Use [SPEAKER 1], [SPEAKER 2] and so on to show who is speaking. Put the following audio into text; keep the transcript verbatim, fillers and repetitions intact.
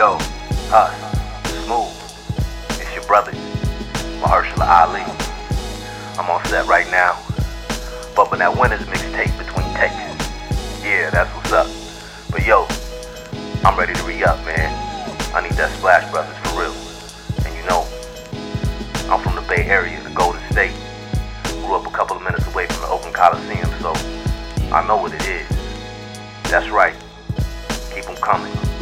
[SPEAKER 1] Yo, Hus, Smooth, it's your brother, Mahershala Ali. I'm on set right now, bumping that Winners mixtape between takes. Yeah, that's what's up. But yo, I'm ready to re-up, man. I need that Splash Brothers for real. And you know, I'm from the Bay Area, the Golden State. Grew up a couple of minutes away from the Oakland Coliseum, so I know what it is. That's right. Keep them coming.